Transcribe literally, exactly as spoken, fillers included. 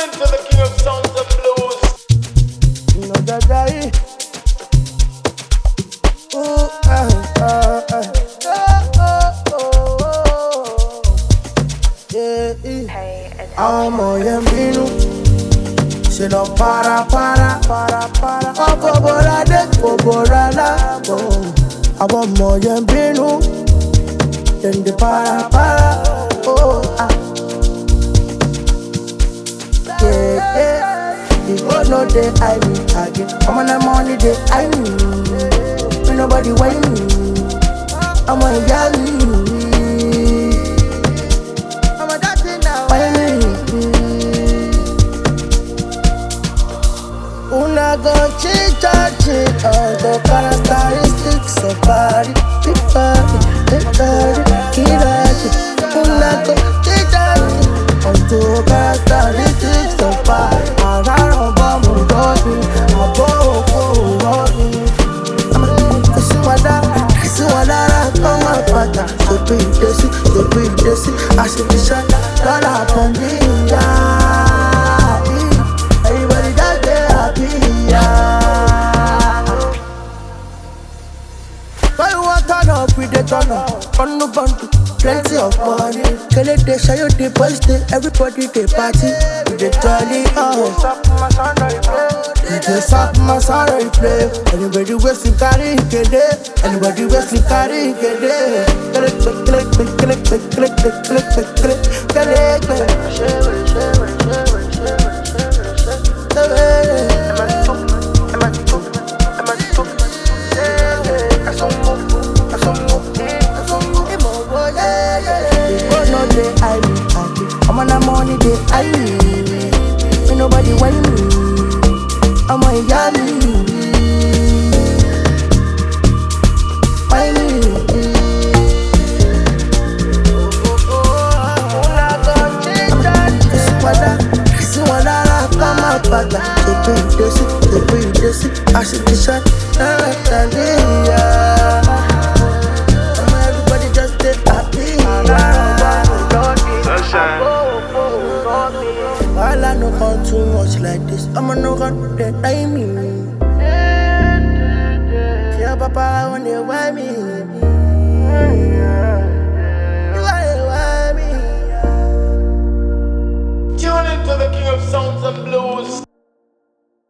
into the king of sounds and blues. No daddy. Ooh, ah, ah, ah. Oh, oh, oh, oh. Yeah, yeah. Amo yembinu. Se no para, para, para, para. Opo bora de, bora la, bo. Amo yembinu. Then the para, para. Oh, ah. Yeah, yeah. The road no day I mean again. I'm on the money day I mean. Ain't nobody whine me. I'm on Yali. I'm a dirty now. Whine me. Una go cheat and cheat on the characteristics of body. Big body, big body, kid it. Una go cheat and cheat on the characteristics of body. Around bomb body, a bow body. I'm a Kisuada, Kisuada, come on, pata. So big desi, so big desi. I see the shot, dollar from me. Everybody got their happy. Why you want turn up with the turn up? On the bundle, plenty of money. Can it they show you the boys day? Everybody they party. We they jolly oh. We they stop my son and play. Anybody wasting carry get it. Anybody wasting carry get it. Click click click click click click click click click click click click click. I mean, I'm on the money day I mean. Ain't nobody whine me. I'm on Yali. Whine me. Kisuada, come out, pata. They bring this, they bring this. I see the shot, and yeah. Everybody just stay happy. All I know how too much like this. I'ma know how to time me. Yeah, papa, when they want me. You want me. Tune into the king of sounds and blues.